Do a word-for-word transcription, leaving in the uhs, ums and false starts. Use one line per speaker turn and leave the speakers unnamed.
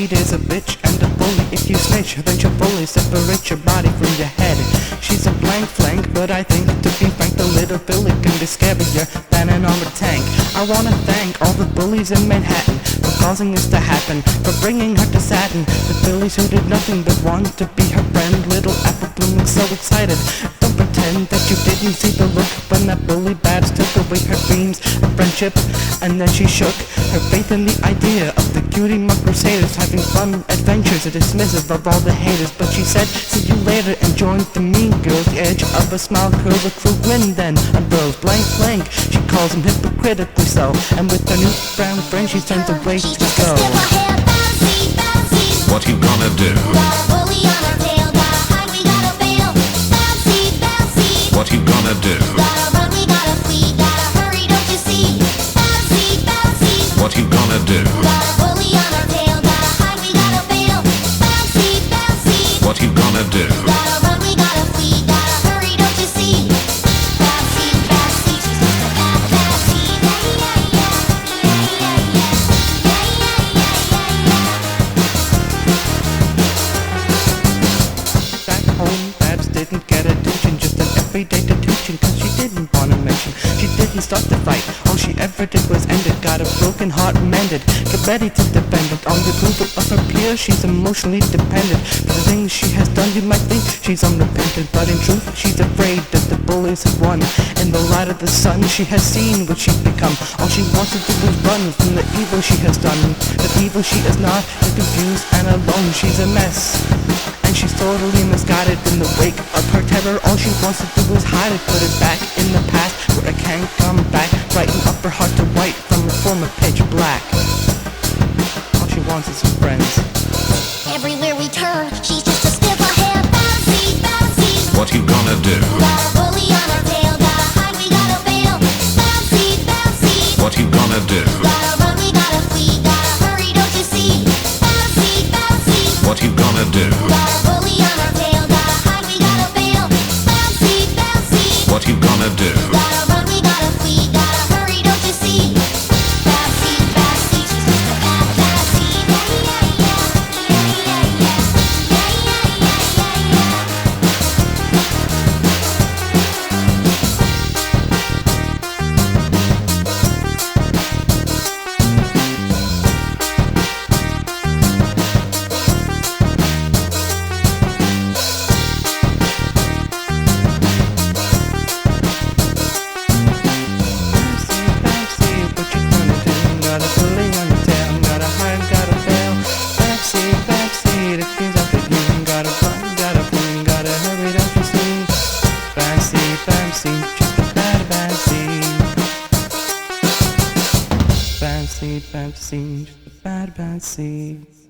maid is a bitch and a bully. If you snitch, then she'll fully separate your body from your head. She's a blank flank, but I think to be frank, the little Billy can be scarier than an armored tank. I wanna thank all the bullies in Manhattan for causing this to happen, for bringing her to Saturn. The Billies who did nothing but want to be her friend. Little Apple Bloom was so excited. Don't pretend that you didn't see the look when that bully Babs took away her dreams of friendship, and then she shook her faith in the idea of the cutie mark crusaders having fun adventures, dismissive of all the haters. But she said, see you later, and joined the mean girls. The edge of a smile curled a cruel grin then unfurls. Blank blank, she calls him hypocritically so, and with her new brown friend she turns away to go.
What you gonna do?
Got a bully on our tail, gotta hide, we gotta bail. Bouncy, bouncy.
What you gonna do?
Gotta run, we gotta flee, gotta hurry, don't you see? Bouncy, bouncy.
What you gonna do?
Got a bully on our tail, gotta hide, we gotta bail. Bouncy, bouncy.
What you gonna do?
Gotta run, we gotta flee, gotta hurry, don't you see? Bouncy, bouncy, she's just a bad bouncy. Yeah, yeah, yeah, yeah, yeah, yeah, yeah, yeah, yeah, yeah.
Back home, Babs didn't get attention, just an everyday detention, cause she didn't wanna mention. She didn't start the fight, all she ever did was end it. Got a broken heart mended, get ready to defend it. On the approval of her peers, she's emotionally dependent. For the things she has done, you might think she's unrepentant, but in truth, she's afraid that the bullies have won. In the light of the sun, she has seen what she's become. All she wants to do is run from the evil she has done. The evil she is not, is confused and alone. She's a mess, and she's totally misguided. In the wake of her terror, all she wants to do is hide it, put it back in the past where it can't come back. Brighten up her heart to white from a former pitch black. All she wants is some friends.
Everywhere we turn, she's just a step ahead. Bouncy, bouncy.
What you gonna do?
Got a bully on our tail, gotta hide, we gotta bail. Bouncy, bouncy.
What you gonna do?
Gotta run, we gotta flee, gotta hurry, don't you see? Bouncy, bouncy.
What you gonna do?
Got a bully on our tail, gotta hide, we gotta bail. Bouncy, bouncy.
What you gonna do?
Gotta run, we gotta flee, gotta hurry, don't you see? Bouncy, bouncy, she's just a bad bouncy. Yeah, yeah, yeah, yeah, yeah, yeah, yeah, yeah, yeah, yeah.
Fancy, fancy, just a bad fancy.